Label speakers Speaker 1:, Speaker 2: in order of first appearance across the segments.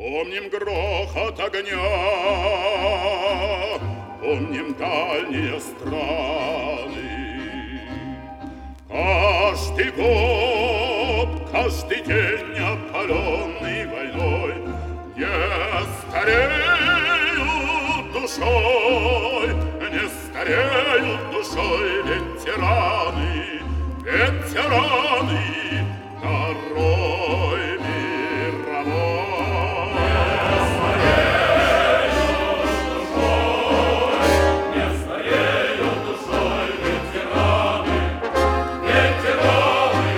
Speaker 1: Помним грохот огня, помним дальние страны. Каждый год, каждый день, опаленный войной, не стареют душой, не стареют душой ветераны, ветераны Второй мировой.
Speaker 2: Не стареют душой ветераны, ветераны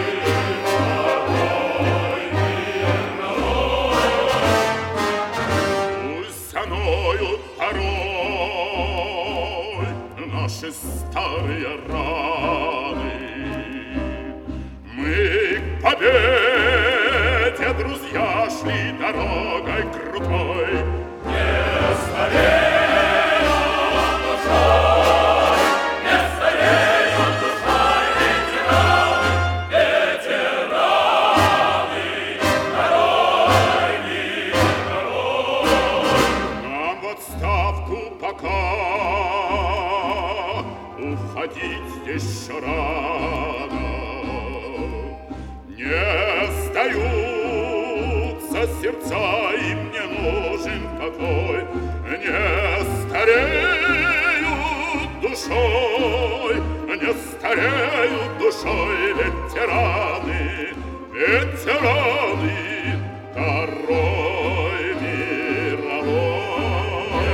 Speaker 2: Второй мировой.
Speaker 1: Пусть заноют порой наши старые раны. Мы к победе, друзья, шли дорогой крутой.
Speaker 2: Не стареют душой, не стареют душой ветераны, ветераны Второй мировой.
Speaker 1: Нам в отставку пока уходить еще рано. Не сдаются сердца, им не нужен покой. Не стареют душой, не стареют душой ветераны, ветераны Второй мировой.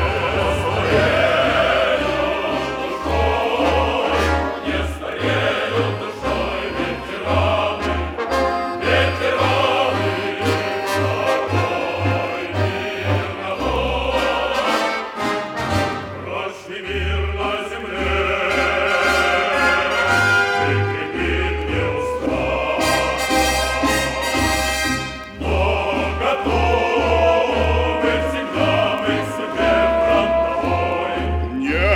Speaker 2: Не стареют душой ветераны, ветераны Второй мировой. Прочный мир на земле прикрепит неустойчиво, но готовы всегда мы к судьбе фронтовой.
Speaker 1: Не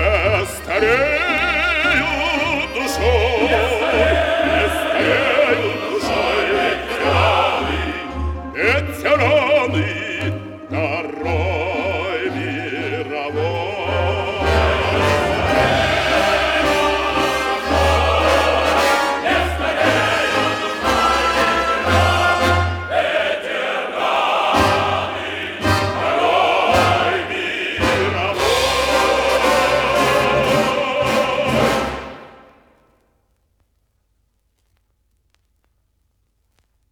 Speaker 1: стареют душой, не стареют душой ветераны, ветераны